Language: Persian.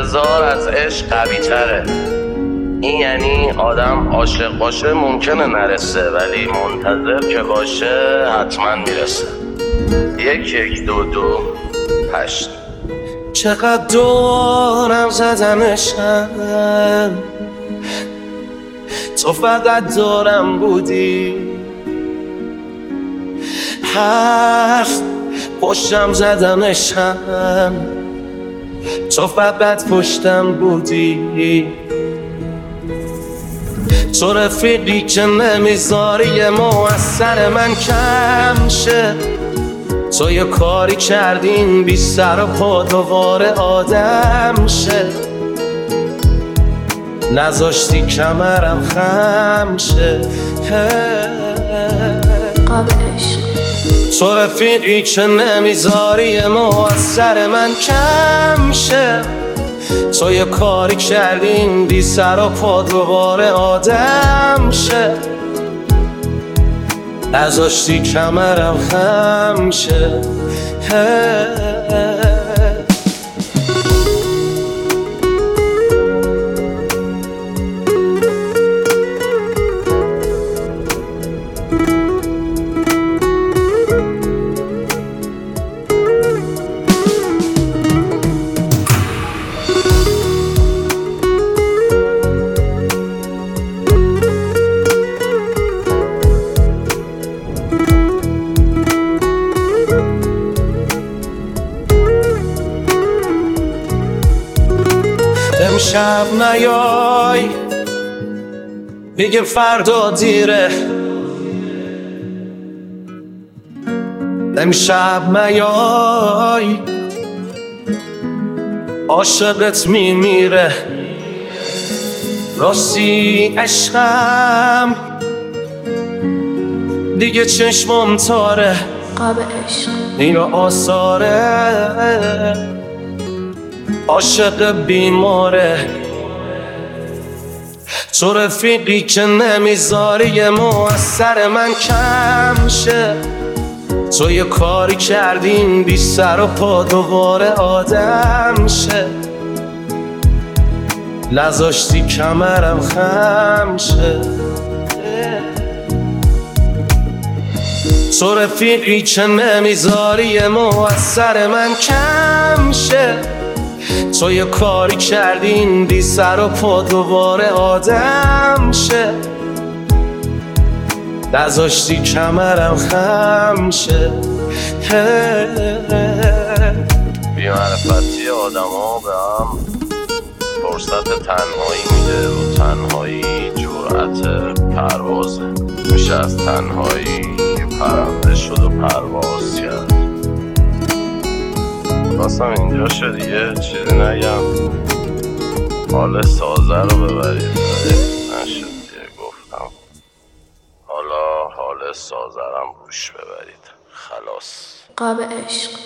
انتظار از عشق قوی تره. این یعنی آدم عاشق باشه ممکنه نرسه، ولی منتظر که باشه حتما میرسه. 1-1-2-2-8. چقدر دورم زدمشم، تو فقط دورم بودی. حرف پشتم زدمشم، تو فقط پشتم بودی. تو رفیقی که نمیذاری موثر من کم شه، تو یه کاری کردین بی سر و پا دوباره آدم شه. نذاشتی کمرم خم شه. قاب عشق. تو رفیقی که نمیذاری موثر من کم شه، تو یه کاری کردین بی سر و پا دوباره آدم شه. نذاشتی کمرم خم شه. امشب نیای بگه فردا دیره، امشب نیای عاشقت میمیره. راستی عشقم دیگه چشمم تاره، قاب عشق. اینو آثاره عاشق بیماره. تو رفیقی که نمیذاری موثر من کم شه، تو یه کاری کردین بی سر و پا دوباره آدم شه. نذاشتی کمرم خم شه. تو رفیقی که نمیذاری موثر من کم شه، تو یه کاری کردین بی سر و پا دوباره آدم شه. نذاشتی کمرم خم شه. بی‌معرفتی آدم ها به هم فرصت تنهایی میده و تنهایی جرأت پروازه. میشه از تنهایی پرنده شد و پرواز کرد. خواستم اینجا شد دیگه چیزی نگم، حال سازه رو ببرید. نشد دیگه گفتم حالا حال سازه رو روش ببرید. خلاص. قاب عشق.